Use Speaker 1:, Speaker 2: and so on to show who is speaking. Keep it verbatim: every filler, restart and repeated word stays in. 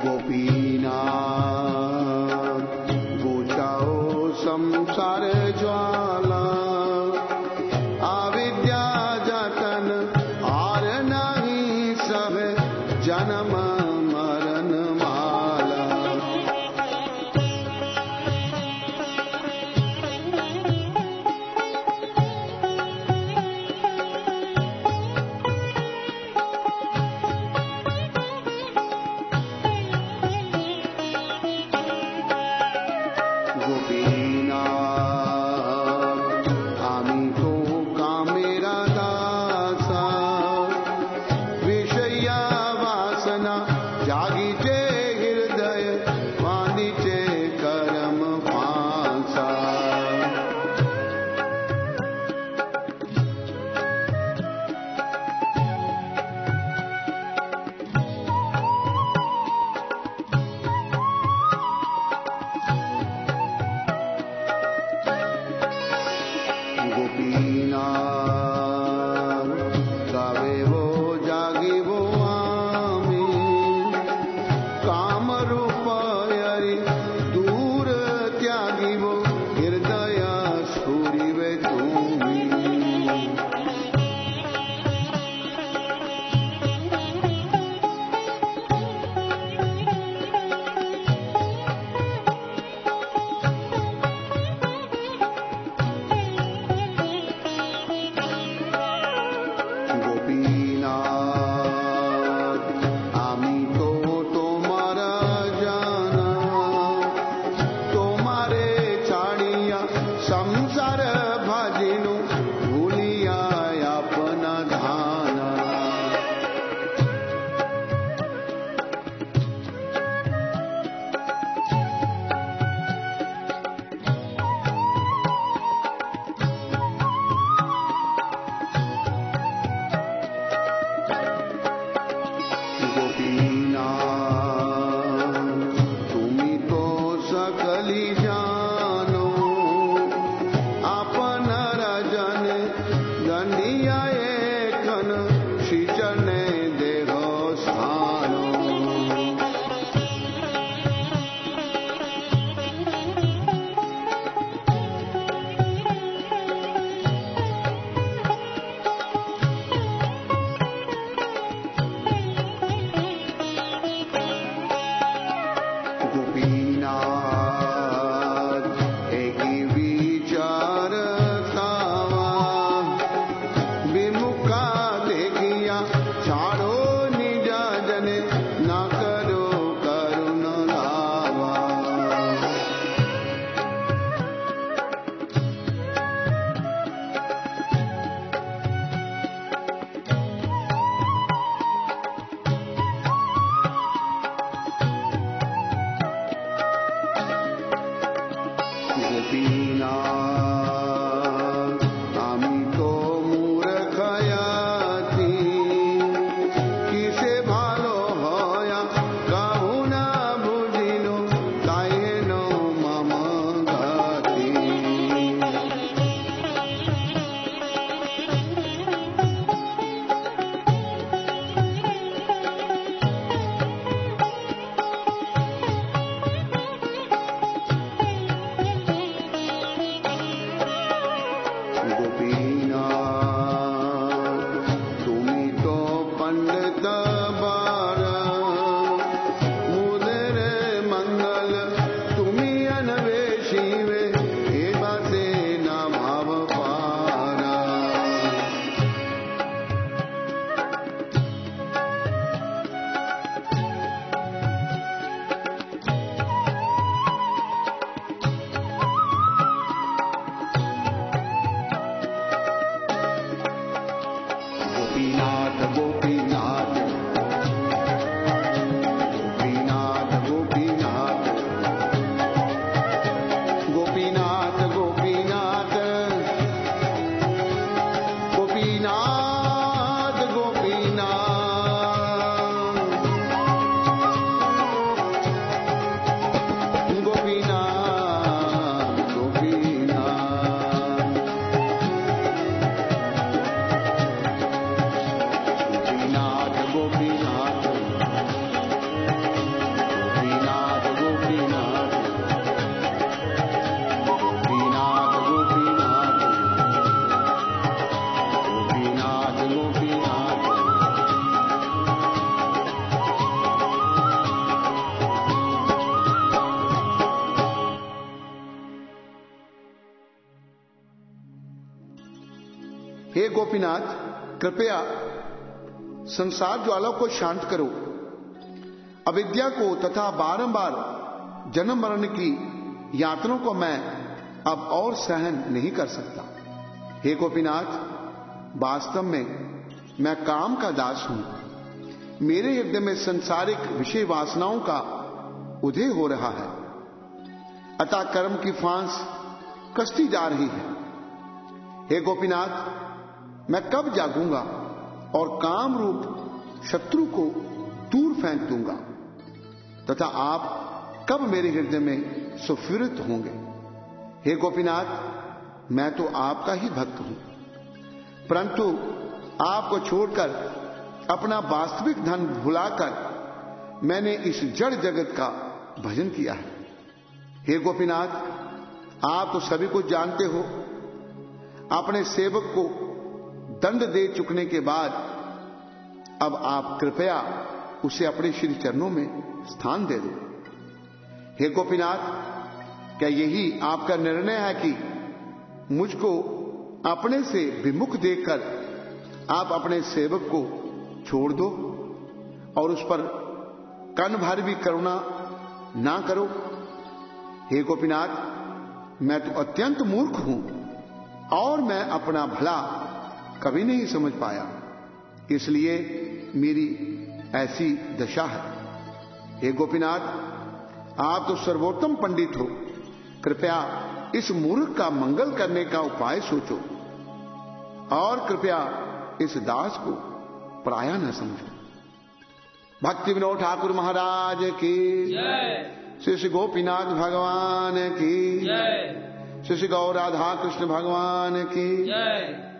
Speaker 1: गोपीनाथ बुझाओ संसार ज्वाला, अविद्या जतन और नहीं सब जन्म मरण माला। गोपीनाथ हे गोपीनाथ, कृपया संसार ज्वाला को शांत करो। अविद्या को तथा बारंबार जन्म मरण की यातनाओं को मैं अब और सहन नहीं कर सकता। हे गोपीनाथ, वास्तव में मैं काम का दास हूं। मेरे हृदय में संसारिक विषय वासनाओं का उदय हो रहा है, अतः कर्म की फांस कसती जा रही है। हे गोपीनाथ, मैं कब जागूंगा और काम रूप शत्रु को दूर फेंक दूंगा तथा आप कब मेरे हृदय में सुस्फुरित होंगे। हे गोपीनाथ, मैं तो आपका ही भक्त हूं, परंतु आपको छोड़कर अपना वास्तविक धन भुलाकर मैंने इस जड़ जगत का भजन किया है। हे गोपीनाथ, आप तो सभी कुछ जानते हो। अपने सेवक को दंड दे चुकने के बाद अब आप कृपया उसे अपने श्री चरणों में स्थान दे दो। हे गोपीनाथ, क्या यही आपका निर्णय है कि मुझको अपने से विमुख देखकर आप अपने सेवक को छोड़ दो और उस पर कण भर भी करुणा ना करो? हे गोपीनाथ, मैं तो अत्यंत मूर्ख हूं और मैं अपना भला कभी नहीं समझ पाया, इसलिए मेरी ऐसी दशा है। हे गोपीनाथ, आप तो सर्वोत्तम पंडित हो, कृपया इस मूर्ख का मंगल करने का उपाय सोचो और कृपया इस दास को पराया न समझो। भक्ति विनोद ठाकुर महाराज की जय, श्री श्री गोपीनाथ भगवान की जय, श्री श्री गौर राधा कृष्ण भगवान की जय।